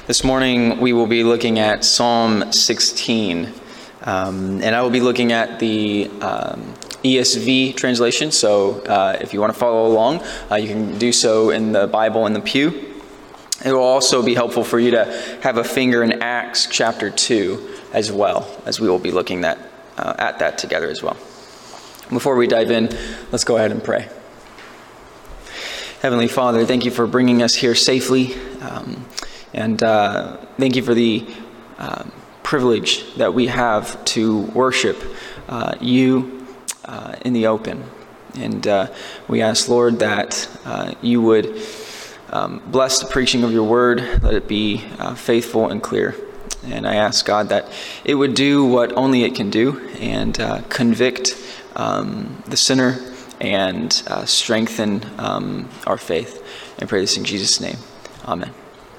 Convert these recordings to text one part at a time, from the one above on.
This morning we will be looking at Psalm 16, and I will be looking at the ESV translation, so if you want to follow along, you can do so in the Bible in the pew. It will also be helpful for you to have a finger in Acts chapter 2 as well, as we will be looking at that together as well. Before we dive in, let's go ahead and pray. Heavenly Father, thank you for bringing us here safely, and thank you for the privilege that we have to worship you in the open. And we ask, Lord, that you would bless the preaching of your word, let it be faithful and clear. And I ask, God, that it would do what only it can do and convict the sinner and strengthen our faith. I pray this in Jesus' name. Amen.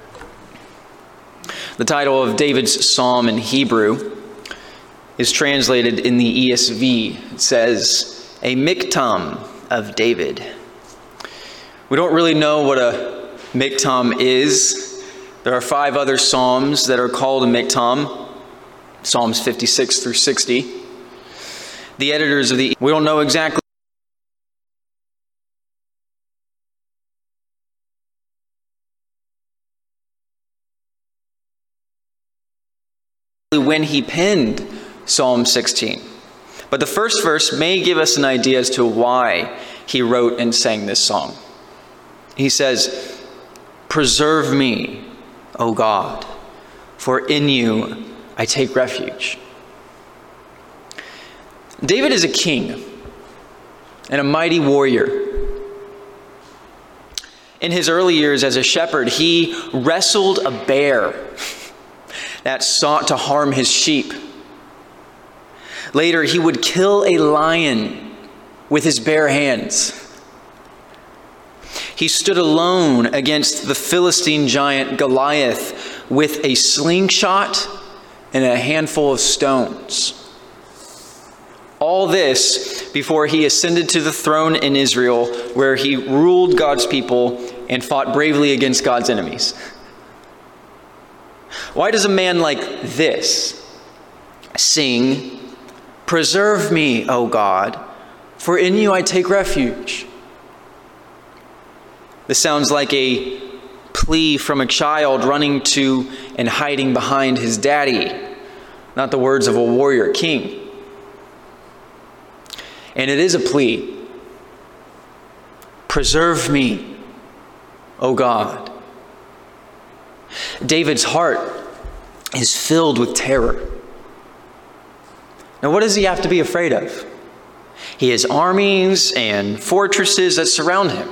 The title of David's psalm in Hebrew is translated in the ESV. It says, a miktam of David. We don't really know what a miktam is. There are 5 other psalms that are called a miktam, Psalms 56 through 60. The editors of we don't know exactly when he penned Psalm 16. But the first verse may give us an idea as to why he wrote and sang this song. He says, "Preserve me, O God, for in you I take refuge." David is a king and a mighty warrior. In his early years as a shepherd, he wrestled a bear that sought to harm his sheep. Later, he would kill a lion with his bare hands. He stood alone against the Philistine giant Goliath with a slingshot and a handful of stones. All this before he ascended to the throne in Israel, where he ruled God's people and fought bravely against God's enemies. Why does a man like this sing, "Preserve me, O God, for in you I take refuge"? This sounds like a plea from a child running to and hiding behind his daddy, not the words of a warrior king. And it is a plea. Preserve me, O God. David's heart is filled with terror. Now, what does he have to be afraid of? He has armies and fortresses that surround him.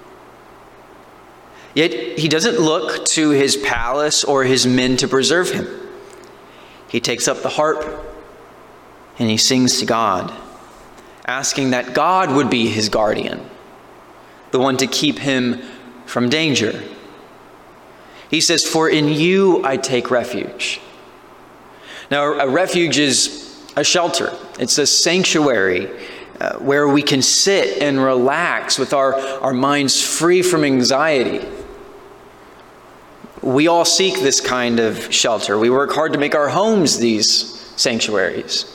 Yet he doesn't look to his palace or his men to preserve him. He takes up the harp and he sings to God, asking that God would be his guardian, the one to keep him from danger. He says, "For in you I take refuge." Now, a refuge is a shelter. It's a sanctuary where we can sit and relax with our minds free from anxiety. We all seek this kind of shelter. We work hard to make our homes these sanctuaries.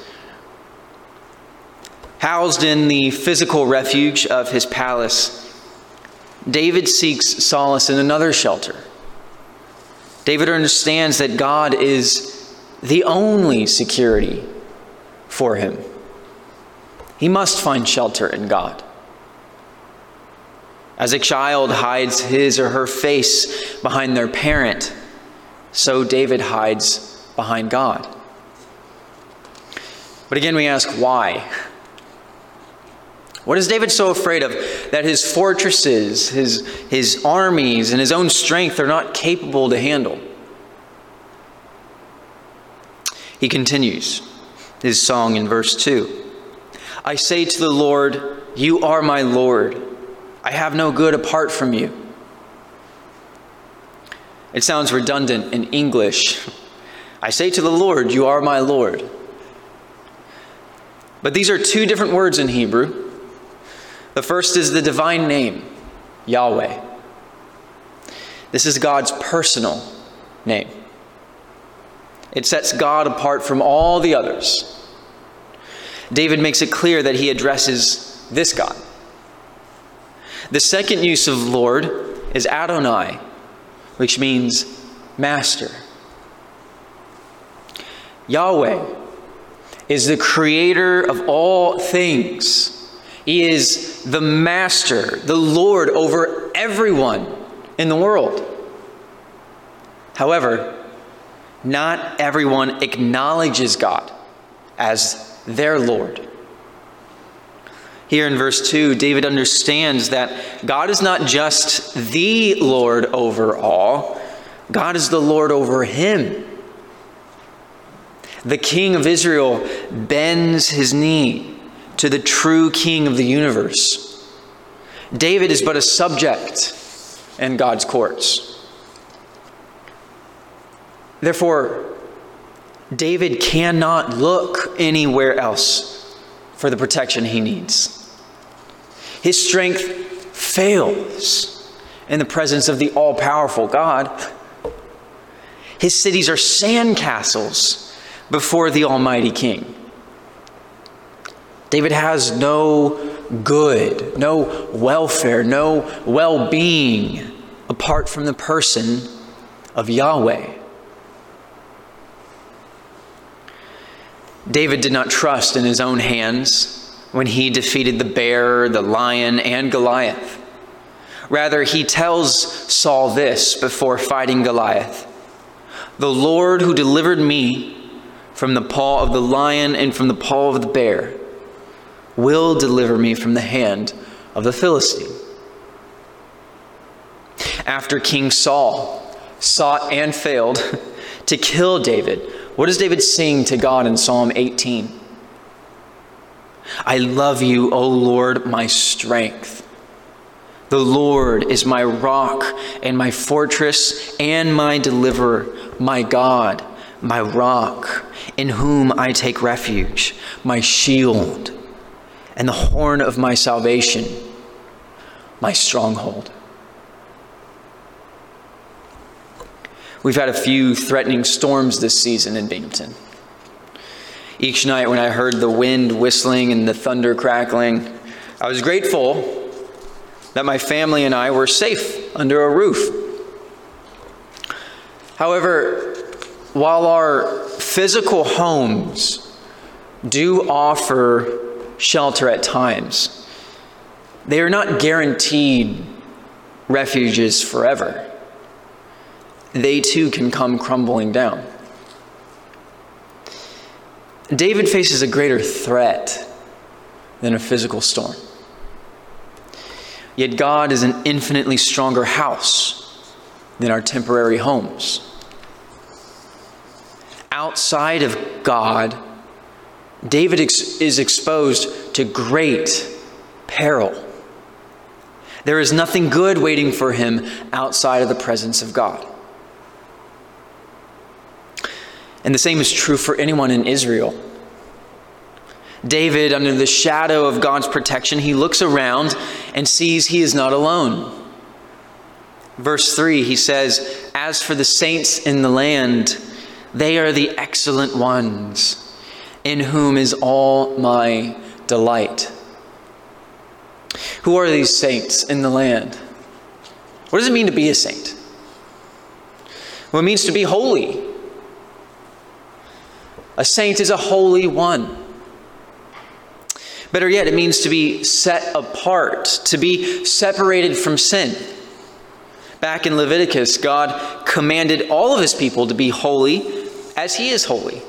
Housed in the physical refuge of his palace, David seeks solace in another shelter. David understands that God is the only security for him. He must find shelter in God. As a child hides his or her face behind their parent, so David hides behind God. But again, we ask, why? What is David so afraid of that his fortresses, his armies, and his own strength are not capable to handle? He continues his song in verse 2. "I say to the Lord, you are my Lord. I have no good apart from you." It sounds redundant in English. I say to the Lord, you are my Lord. But these are 2 different words in Hebrew. The first is the divine name, Yahweh. This is God's personal name. It sets God apart from all the others. David makes it clear that he addresses this God. The second use of Lord is Adonai, which means master. Yahweh is the creator of all things. He is the master, the Lord over everyone in the world. However, not everyone acknowledges God as their Lord. Here in verse 2, David understands that God is not just the Lord over all, God is the Lord over him. The King of Israel bends his knee to the true King of the universe. David is but a subject in God's courts. Therefore, David cannot look anywhere else for the protection he needs. His strength fails in the presence of the all-powerful God. His cities are sandcastles before the Almighty King. David has no good, no welfare, no well-being apart from the person of Yahweh. David did not trust in his own hands when he defeated the bear, the lion, and Goliath. Rather, he tells Saul this before fighting Goliath: "The Lord who delivered me from the paw of the lion and from the paw of the bear will deliver me from the hand of the Philistine." After King Saul sought and failed to kill David, what does David sing to God in Psalm 18? "I love you, O Lord, my strength. The Lord is my rock and my fortress and my deliverer, my God, my rock, in whom I take refuge, my shield and the horn of my salvation, my stronghold." We've had a few threatening storms this season in Binghamton. Each night when I heard the wind whistling and the thunder crackling, I was grateful that my family and I were safe under a roof. However, while our physical homes do offer shelter at times, they are not guaranteed refuges forever. They too can come crumbling down. David faces a greater threat than a physical storm. Yet God is an infinitely stronger house than our temporary homes. Outside of God, David is exposed to great peril. There is nothing good waiting for him outside of the presence of God. And the same is true for anyone in Israel. David, under the shadow of God's protection, he looks around and sees he is not alone. Verse 3, he says, "As for the saints in the land, they are the excellent ones, in whom is all my delight." Who are these saints in the land? What does it mean to be a saint? Well, it means to be holy. A saint is a holy one. Better yet, it means to be set apart, to be separated from sin. Back in Leviticus, God commanded all of his people to be holy as he is holy.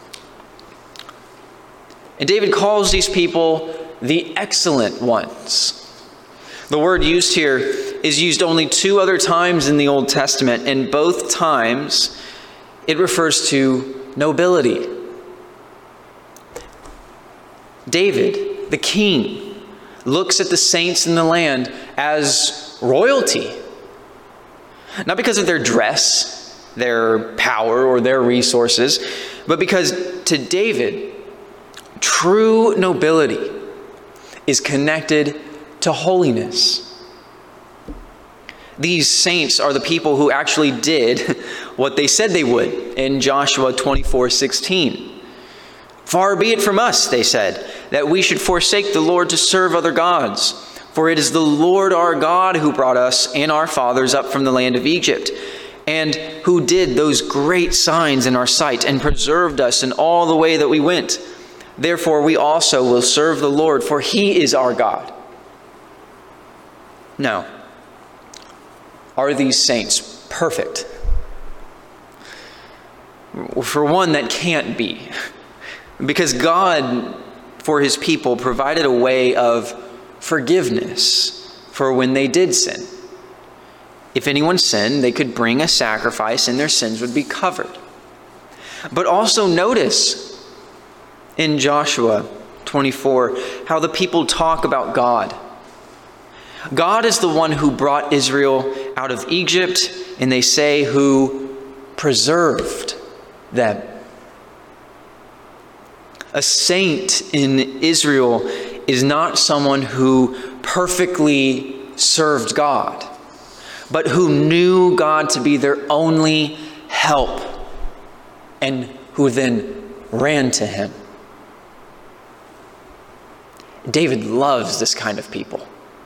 And David calls these people the excellent ones. The word used here is used only 2 other times in the Old Testament, and both times it refers to nobility. David, the king, looks at the saints in the land as royalty. Not because of their dress, their power, or their resources, but because to David, true nobility is connected to holiness. These saints are the people who actually did what they said they would in Joshua 24:16. "Far be it from us," they said, "that we should forsake the Lord to serve other gods. For it is the Lord our God who brought us and our fathers up from the land of Egypt, and who did those great signs in our sight and preserved us in all the way that we went. Therefore we also will serve the Lord, for he is our God." Now, are these saints perfect? For one, that can't be. Because God, for his people, provided a way of forgiveness for when they did sin. If anyone sinned, they could bring a sacrifice and their sins would be covered. But also notice in Joshua 24 how the people talk about God. God is the one who brought Israel out of Egypt, and they say who preserved them. A saint in Israel is not someone who perfectly served God, but who knew God to be their only help and who then ran to him. David loves this kind of people.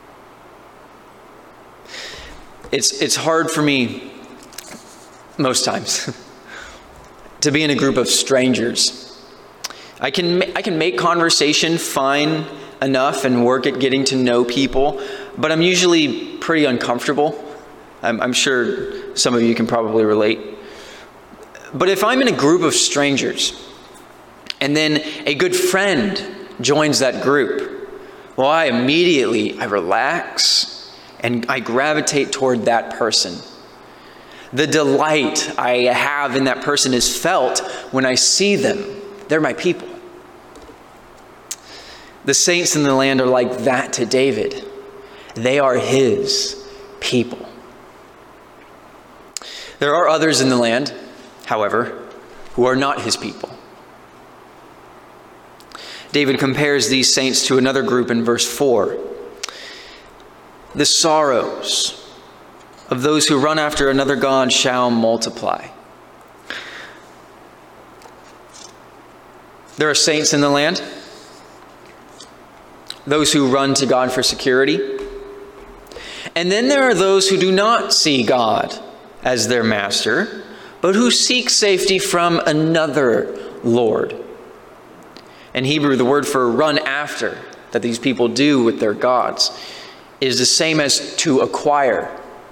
It's hard for me, most times, to be in a group of strangers. I can make conversation fine enough and work at getting to know people, but I'm usually pretty uncomfortable. I'm sure some of you can probably relate. But if I'm in a group of strangers, and then a good friend joins that group, well, I relax, and I gravitate toward that person. The delight I have in that person is felt when I see them. They're my people. The saints in the land are like that to David. They are his people. There are others in the land, however, who are not his people. David compares these saints to another group in verse 4. The sorrows of those who run after another god shall multiply. There are saints in the land, those who run to God for security. And then there are those who do not see God as their master, but who seek safety from another Lord. In Hebrew, the word for run after that these people do with their gods is the same as to acquire.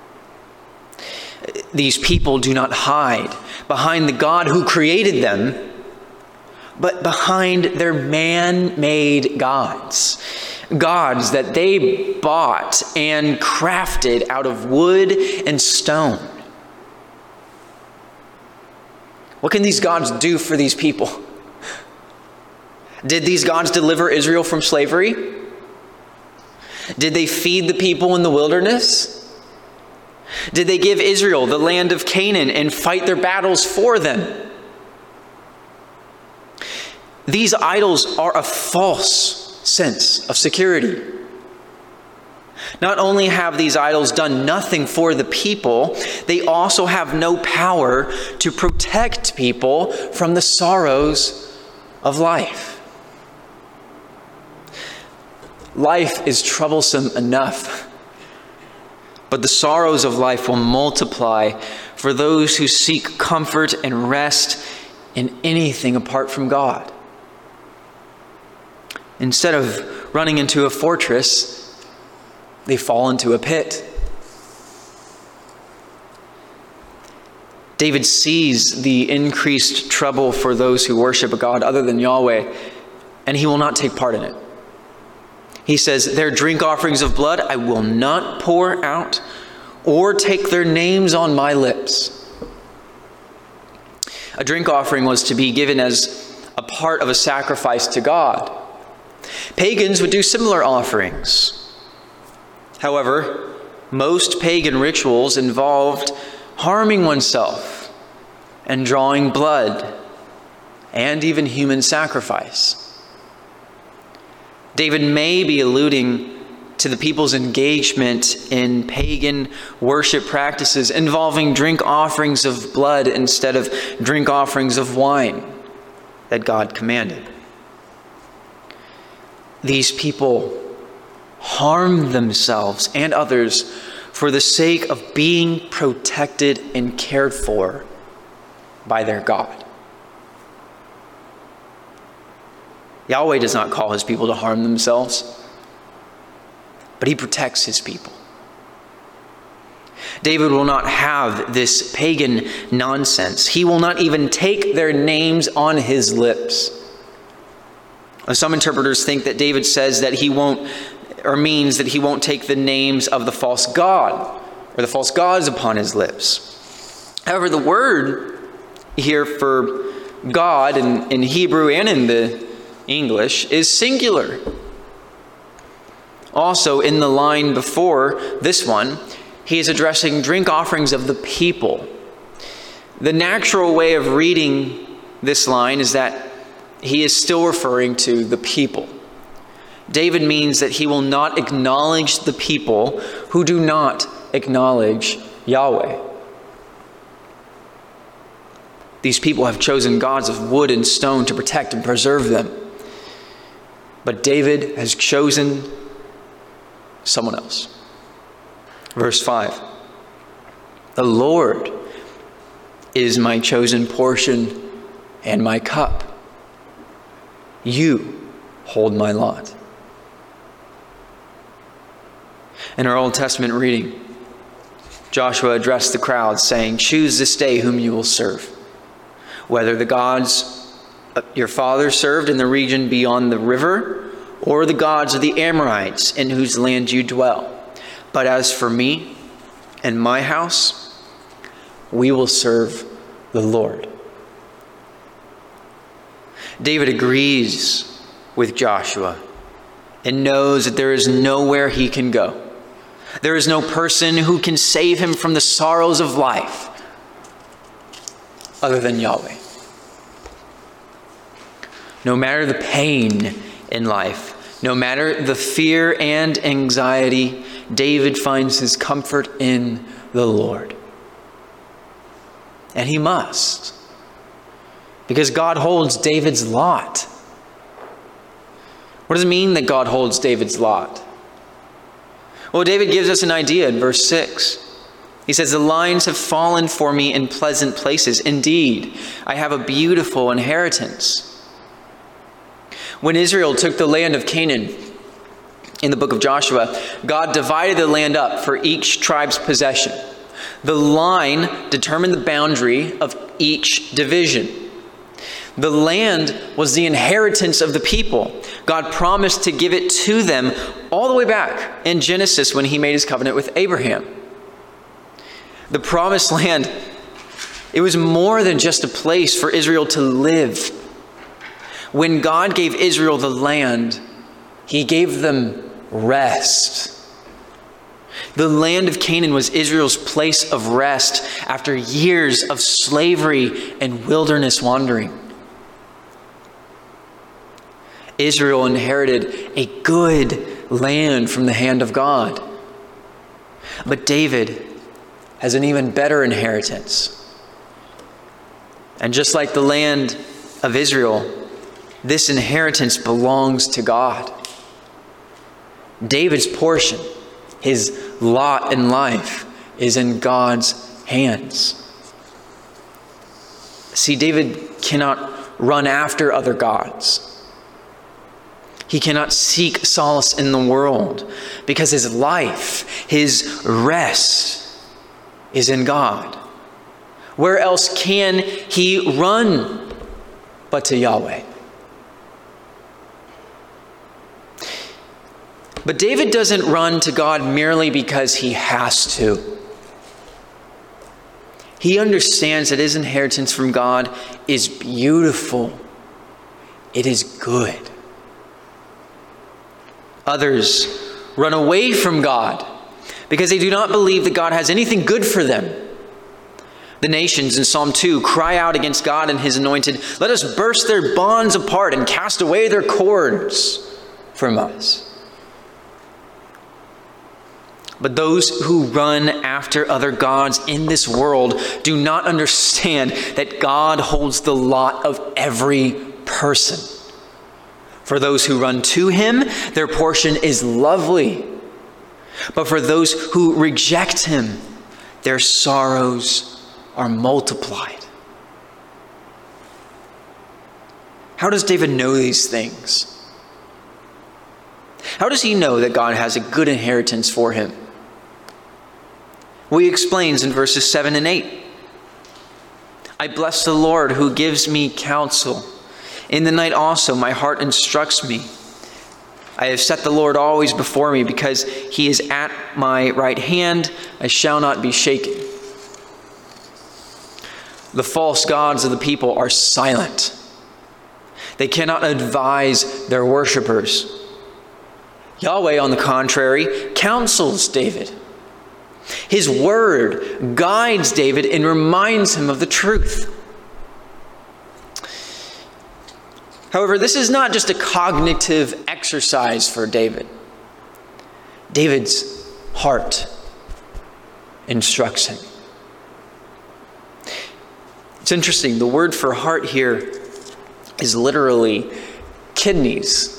These people do not hide behind the God who created them, but behind their man-made gods. Gods that they bought and crafted out of wood and stone. What can these gods do for these people? Did these gods deliver Israel from slavery? Did they feed the people in the wilderness? Did they give Israel the land of Canaan and fight their battles for them? These idols are a false sense of security. Not only have these idols done nothing for the people, they also have no power to protect people from the sorrows of life. Life is troublesome enough, but the sorrows of life will multiply for those who seek comfort and rest in anything apart from God. Instead of running into a fortress, they fall into a pit. David sees the increased trouble for those who worship a God other than Yahweh, and he will not take part in it. He says, "Their drink offerings of blood I will not pour out, or take their names on my lips." A drink offering was to be given as a part of a sacrifice to God. Pagans would do similar offerings. However, most pagan rituals involved harming oneself and drawing blood and even human sacrifice. David may be alluding to the people's engagement in pagan worship practices involving drink offerings of blood instead of drink offerings of wine that God commanded. These people harm themselves and others for the sake of being protected and cared for by their God. Yahweh does not call his people to harm themselves, but he protects his people. David will not have this pagan nonsense. He will not even take their names on his lips. Some interpreters think that David says that he won't, or means that he won't take the names of the false god or the false gods upon his lips. However, the word here for God in Hebrew and in the English is singular. Also, in the line before this one, he is addressing drink offerings of the people. The natural way of reading this line is that he is still referring to the people. David means that he will not acknowledge the people who do not acknowledge Yahweh. These people have chosen gods of wood and stone to protect and preserve them. But David has chosen someone else. Verse 5. The Lord is my chosen portion and my cup. You hold my lot. In our Old Testament reading, Joshua addressed the crowd, saying, "Choose this day whom you will serve, whether the gods your father served in the region beyond the river, or the gods of the Amorites in whose land you dwell. But as for me and my house, we will serve the Lord." David agrees with Joshua and knows that there is nowhere he can go. There is no person who can save him from the sorrows of life other than Yahweh. No matter the pain in life, no matter the fear and anxiety, David finds his comfort in the Lord. And he must, because God holds David's lot. What does it mean that God holds David's lot? Well, David gives us an idea in verse 6. He says, "The lines have fallen for me in pleasant places. Indeed, I have a beautiful inheritance." When Israel took the land of Canaan in the book of Joshua, God divided the land up for each tribe's possession. The line determined the boundary of each division. The land was the inheritance of the people. God promised to give it to them all the way back in Genesis when he made his covenant with Abraham. The promised land, it was more than just a place for Israel to live. When God gave Israel the land, he gave them rest. The land of Canaan was Israel's place of rest after years of slavery and wilderness wandering. Israel inherited a good land from the hand of God. But David has an even better inheritance. And just like the land of Israel, this inheritance belongs to God. David's portion, his lot in life, is in God's hands. See, David cannot run after other gods. He cannot seek solace in the world because his life, his rest is in God. Where else can he run but to Yahweh? But David doesn't run to God merely because he has to. He understands that his inheritance from God is beautiful. It is good. Others run away from God because they do not believe that God has anything good for them. The nations in Psalm 2 cry out against God and his anointed, "Let us burst their bonds apart and cast away their cords from us." But those who run after other gods in this world do not understand that God holds the lot of every person. For those who run to him, their portion is lovely. But for those who reject him, their sorrows are multiplied. How does David know these things? How does he know that God has a good inheritance for him? Well, he explains in verses 7 and 8. I bless the Lord who gives me counsel. In the night also my heart instructs me. I have set the Lord always before me, because he is at my right hand. I shall not be shaken. The false gods of the people are silent. They cannot advise their worshipers. Yahweh, on the contrary, counsels David. His word guides David and reminds him of the truth. However, this is not just a cognitive exercise for David. David's heart instructs him. It's interesting. The word for heart here is literally kidneys.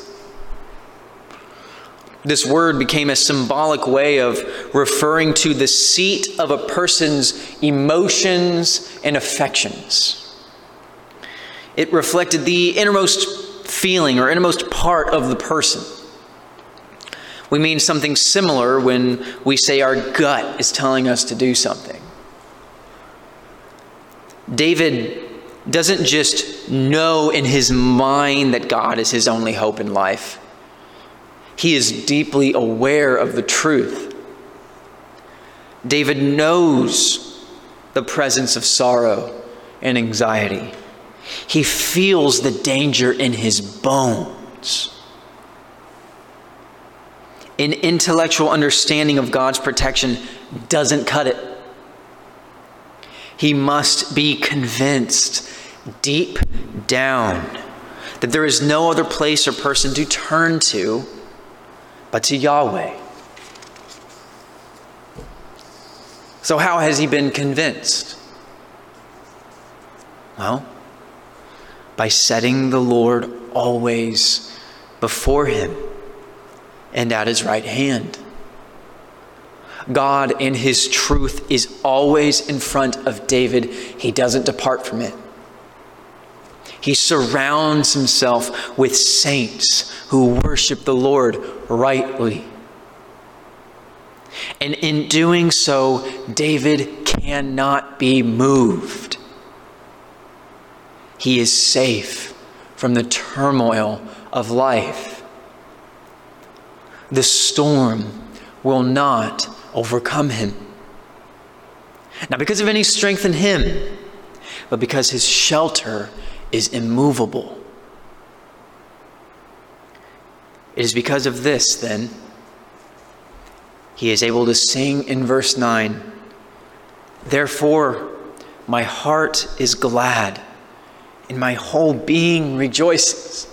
This word became a symbolic way of referring to the seat of a person's emotions and affections. It reflected the innermost feeling or innermost part of the person. We mean something similar when we say our gut is telling us to do something. David doesn't just know in his mind that God is his only hope in life. He is deeply aware of the truth. David knows the presence of sorrow and anxiety. He feels the danger in his bones. An intellectual understanding of God's protection doesn't cut it. He must be convinced deep down that there is no other place or person to turn to but to Yahweh. So how has he been convinced? Well, by setting the Lord always before him and at his right hand. God in his truth is always in front of David. He doesn't depart from it. He surrounds himself with saints who worship the Lord rightly. And in doing so, David cannot be moved. He is safe from the turmoil of life. The storm will not overcome him. Not because of any strength in him, but because his shelter is immovable. It is because of this, then, he is able to sing in verse 9, therefore my heart is glad, and my whole being rejoices.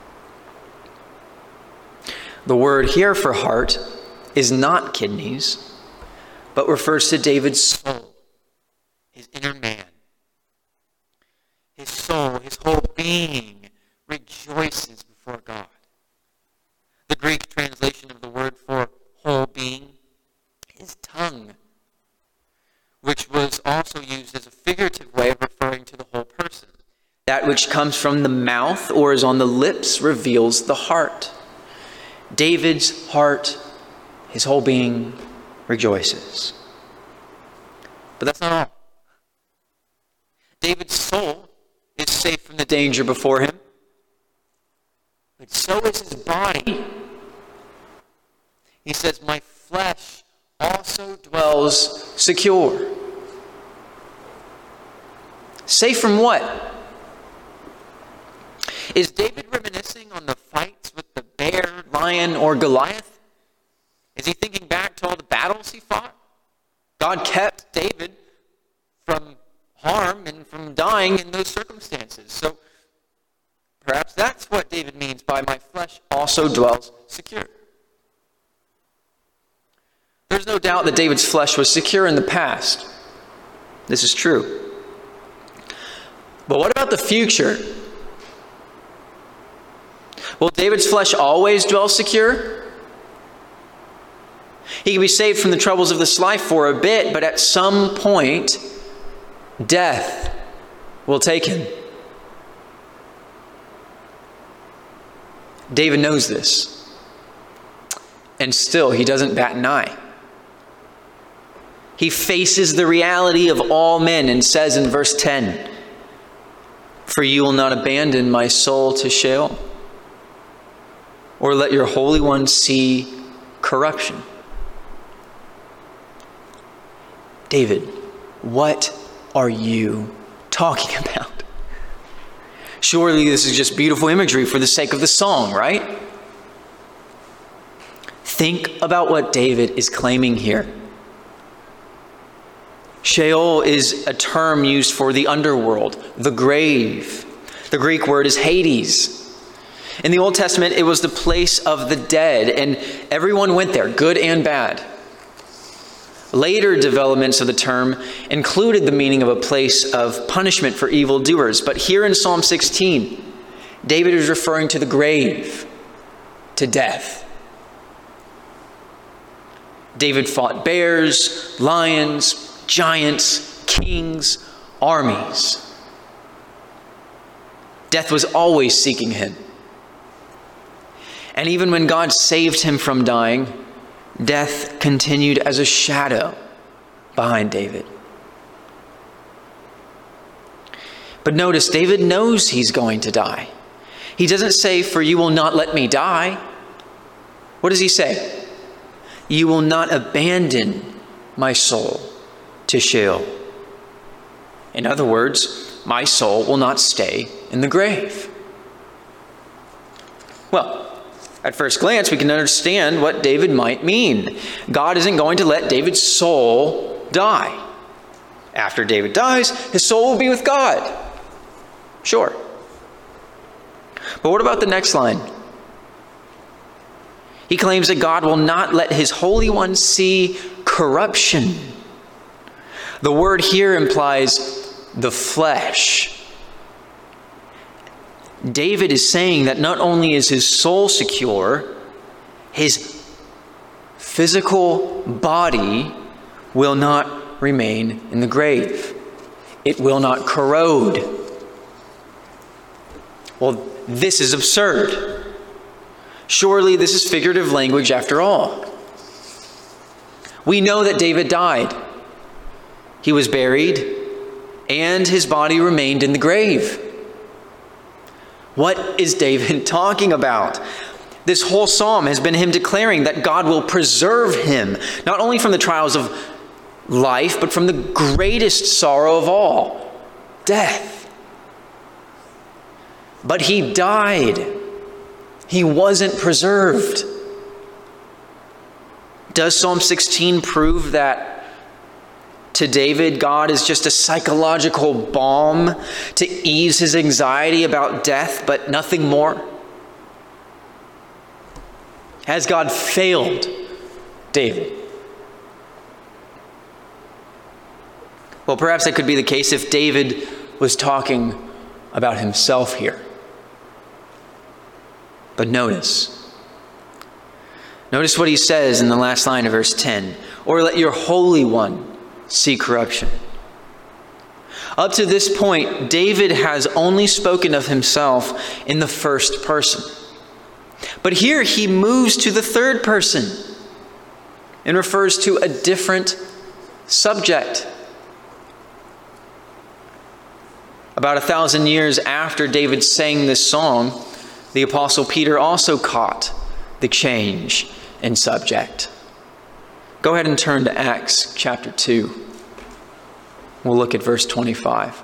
The word here for heart is not kidneys, but refers to David's soul, his inner man. His soul, his whole being rejoices before God. The Greek translation of the word for whole being is tongue, which was also used as a figurative way of referring to the whole person. That which comes from the mouth or is on the lips reveals the heart. David's heart, his whole being, rejoices. But that's not all. David's soul is safe from the danger before him, but so is his body. He says, my flesh also dwells secure. Safe from what? Is David reminiscing on the fights with the bear, lion, or Goliath? Is he thinking back to all the battles he fought? God kept David from harm and from dying in those circumstances. So perhaps that's what David means by my flesh also dwells secure. There's no doubt that David's flesh was secure in the past. This is true. But what about the future? Will David's flesh always dwell secure? He can be saved from the troubles of this life for a bit, but at some point, death will take him. David knows this. And still, he doesn't bat an eye. He faces the reality of all men and says in verse 10, "For you will not abandon my soul to Sheol, or let your Holy One see corruption." David, what are you talking about? Surely this is just beautiful imagery for the sake of the song, right? Think about what David is claiming here. Sheol is a term used for the underworld, the grave. The Greek word is Hades. In the Old Testament, it was the place of the dead, and everyone went there, good and bad. Later developments of the term included the meaning of a place of punishment for evildoers. But here in Psalm 16, David is referring to the grave, to death. David fought bears, lions, giants, kings, armies. Death was always seeking him. And even when God saved him from dying, death continued as a shadow behind David. But notice, David knows he's going to die. He doesn't say, "For you will not let me die." What does he say? "You will not abandon my soul to Sheol." In other words, my soul will not stay in the grave. Well, at first glance, we can understand what David might mean. God isn't going to let David's soul die. After David dies, his soul will be with God. Sure. But what about the next line? He claims that God will not let his Holy One see corruption. The word here implies the flesh. David is saying that not only is his soul secure, his physical body will not remain in the grave. It will not corrode. Well, this is absurd. Surely this is figurative language after all. We know that David died. He was buried, and his body remained in the grave. What is David talking about? This whole psalm has been him declaring that God will preserve him, not only from the trials of life, but from the greatest sorrow of all, death. But he died. He wasn't preserved. Does Psalm 16 prove that to David, God is just a psychological balm to ease his anxiety about death, but nothing more? Has God failed David? Well, perhaps that could be the case if David was talking about himself here. But notice what he says in the last line of verse 10. "Or let your Holy One see corruption." Up to this point, David has only spoken of himself in the first person. But here he moves to the third person and refers to a different subject. About 1,000 years after David sang this song, the Apostle Peter also caught the change in subject. Go ahead and turn to Acts chapter 2. We'll look at verse 25.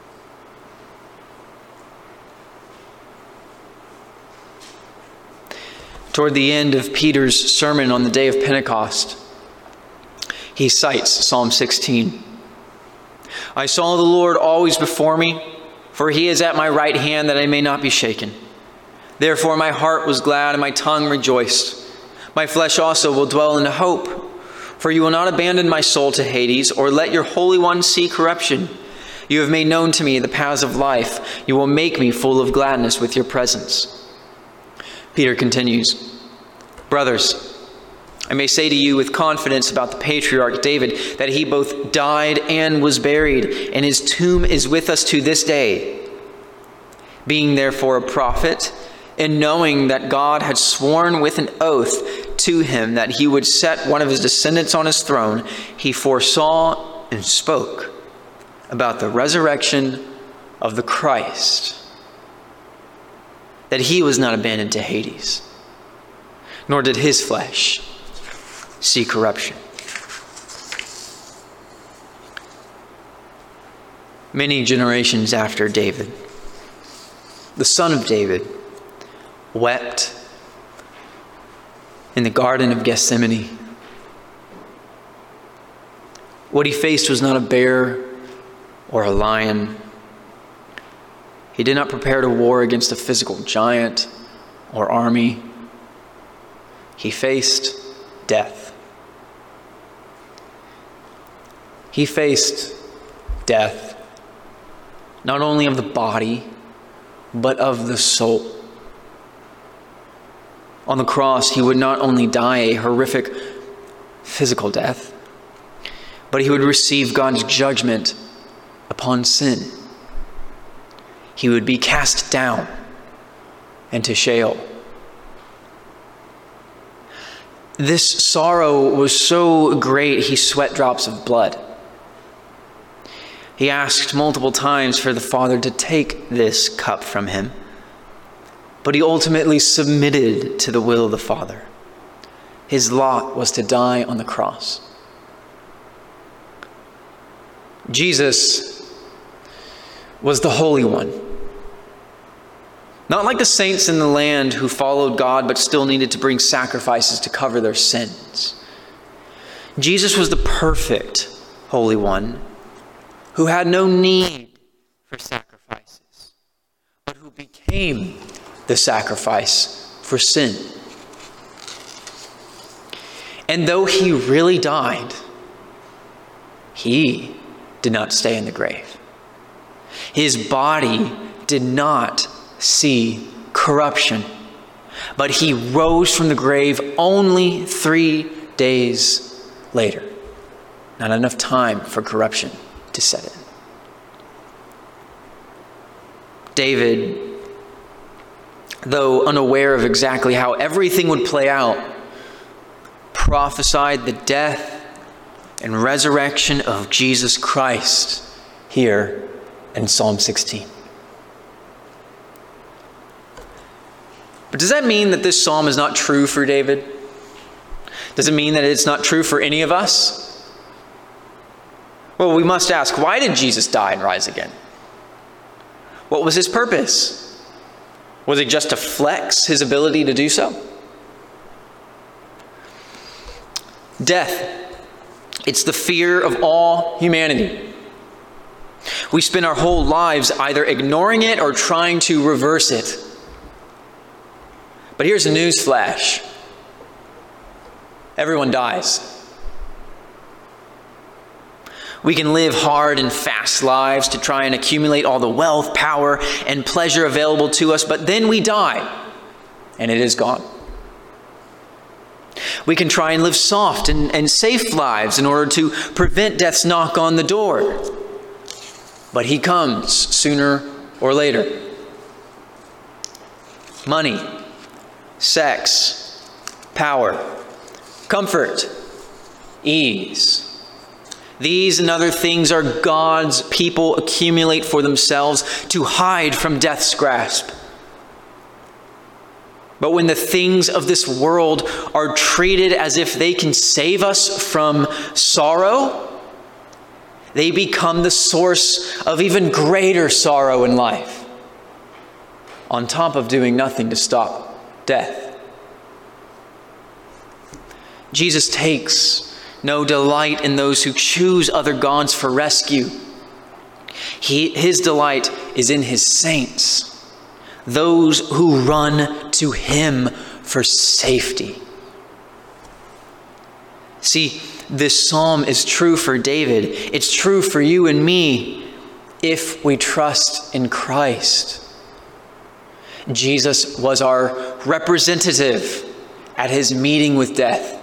Toward the end of Peter's sermon on the day of Pentecost, he cites Psalm 16. "I saw the Lord always before me, for he is at my right hand that I may not be shaken. Therefore my heart was glad and my tongue rejoiced. My flesh also will dwell in hope. For you will not abandon my soul to Hades, or let your Holy One see corruption. You have made known to me the paths of life. You will make me full of gladness with your presence. Peter continues, Brothers, I may say to you with confidence about the patriarch David that he both died and was buried, and his tomb is with us to this day. Being therefore a prophet, and knowing that God had sworn with an oath to him that he would set one of his descendants on his throne, he foresaw and spoke about the resurrection of the Christ, that he was not abandoned to Hades, nor did his flesh see corruption. Many generations after David, the son of David, wept in the Garden of Gethsemane. What he faced was not a bear or a lion. He did not prepare to war against a physical giant or army. He faced death. He faced death, not only of the body, but of the soul. On the cross, he would not only die a horrific physical death, but he would receive God's judgment upon sin. He would be cast down into Sheol. This sorrow was so great, he sweat drops of blood. He asked multiple times for the Father to take this cup from him, but he ultimately submitted to the will of the Father. His lot was to die on the cross. Jesus was the Holy One. Not like the saints in the land who followed God but still needed to bring sacrifices to cover their sins. Jesus was the perfect Holy One who had no need for sacrifices, but who became the sacrifice for sin. And though he really died, he did not stay in the grave. His body did not see corruption, but he rose from the grave only 3 days later. Not enough time for corruption to set in. David, though unaware of exactly how everything would play out, prophesied the death and resurrection of Jesus Christ here in Psalm 16. But does that mean that this psalm is not true for David? Does it mean that it's not true for any of us? Well, we must ask, why did Jesus die and rise again? What was his purpose? Was it just to flex his ability to do so? Death. It's the fear of all humanity. We spend our whole lives either ignoring it or trying to reverse it. But here's a news flash. Everyone dies. We can live hard and fast lives to try and accumulate all the wealth, power, and pleasure available to us, but then we die, and it is gone. We can try and live soft and safe lives in order to prevent death's knock on the door, but he comes sooner or later. Money, sex, power, comfort, ease. These and other things are God's people accumulate for themselves to hide from death's grasp. But when the things of this world are treated as if they can save us from sorrow, they become the source of even greater sorrow in life, on top of doing nothing to stop death. Jesus takes no delight in those who choose other gods for rescue. His delight is in his saints, those who run to him for safety. See, This psalm is true for David. It's true for you and me if we trust in Christ. Jesus was our representative at his meeting with death.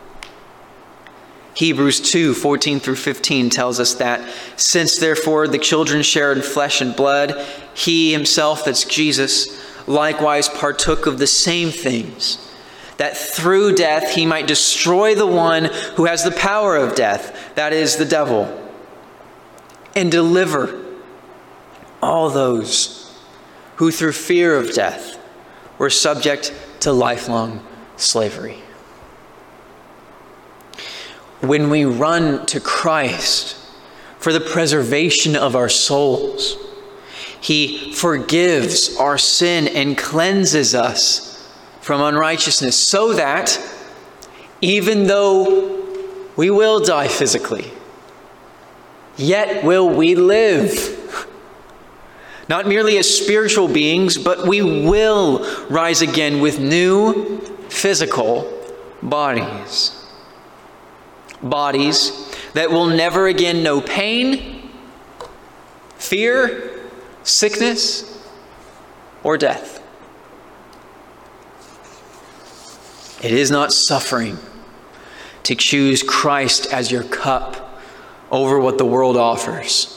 Hebrews 2:14-15 tells us that, since therefore the children shared in flesh and blood, he himself, that's Jesus, likewise partook of the same things, that through death he might destroy the one who has the power of death, that is the devil, and deliver all those who through fear of death were subject to lifelong slavery. When we run to Christ for the preservation of our souls, he forgives our sin and cleanses us from unrighteousness, so that even though we will die physically, yet will we live. Not merely as spiritual beings, but we will rise again with new physical bodies. Bodies that will never again know pain, fear, sickness, or death. It is not suffering to choose Christ as your cup over what the world offers.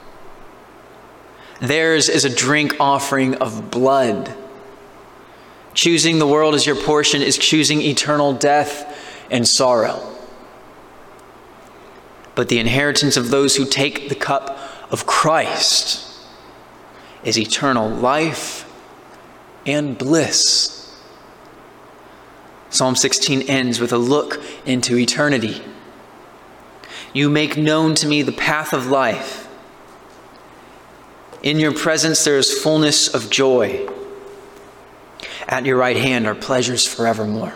Theirs is a drink offering of blood. Choosing the world as your portion is choosing eternal death and sorrow. But the inheritance of those who take the cup of Christ is eternal life and bliss. Psalm 16 ends with a look into eternity. You make known to me the path of life. In your presence there is fullness of joy. At your right hand are pleasures forevermore.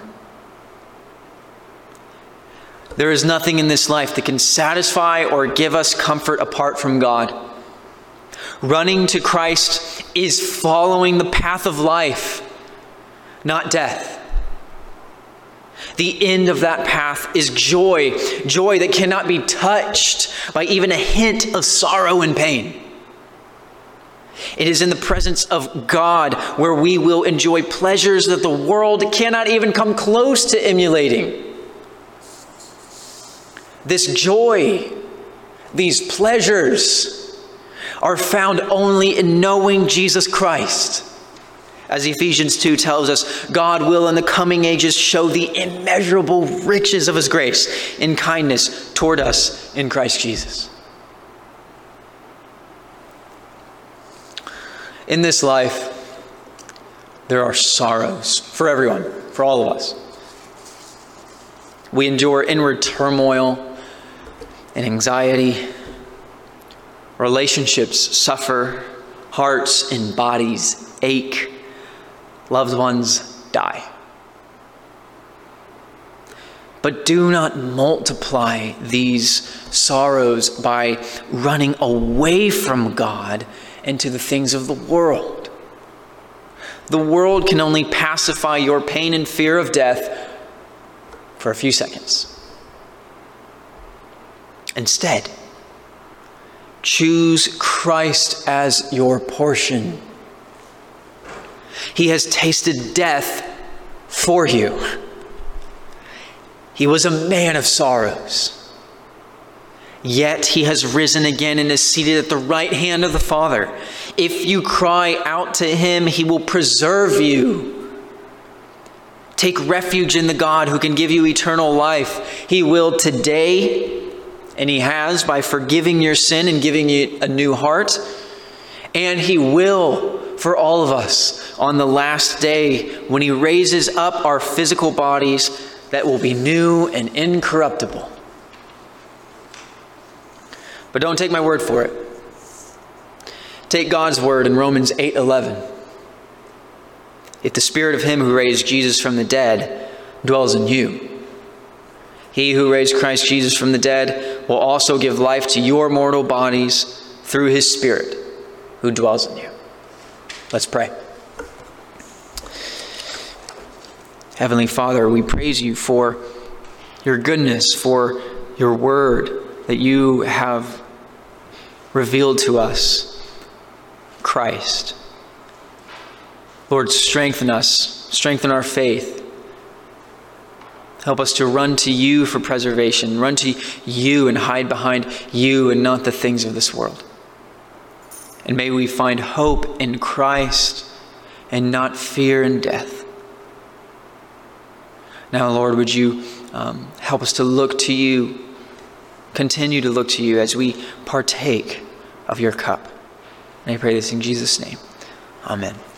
There is nothing in this life that can satisfy or give us comfort apart from God. Running to Christ is following the path of life, not death. The end of that path is joy, joy that cannot be touched by even a hint of sorrow and pain. It is in the presence of God where we will enjoy pleasures that the world cannot even come close to emulating. This joy, these pleasures, are found only in knowing Jesus Christ. As Ephesians 2 tells us, God will in the coming ages show the immeasurable riches of his grace in kindness toward us in Christ Jesus. In this life, there are sorrows for everyone, for all of us. We endure inward turmoil and anxiety. Relationships suffer. Hearts and bodies ache. Loved ones die. But do not multiply these sorrows by running away from God into the things of the world. The world can only pacify your pain and fear of death for a few seconds. Instead, choose Christ as your portion. He has tasted death for you. He was a man of sorrows. Yet he has risen again and is seated at the right hand of the Father. If you cry out to him, he will preserve you. Take refuge in the God who can give you eternal life. He will today, and he has by forgiving your sin and giving you a new heart. And he will for all of us on the last day when he raises up our physical bodies that will be new and incorruptible. But don't take my word for it. Take God's word in Romans 8:11. If the Spirit of him who raised Jesus from the dead dwells in you, he who raised Christ Jesus from the dead will also give life to your mortal bodies through his Spirit who dwells in you. Let's pray. Heavenly Father, we praise you for your goodness, for your word that you have revealed to us, Christ. Lord, strengthen us, strengthen our faith. Help us to run to you for preservation, run to you and hide behind you and not the things of this world. And may we find hope in Christ and not fear and death. Now, Lord, would you help us to look to you, continue to look to you as we partake of your cup. And I pray this in Jesus' name. Amen.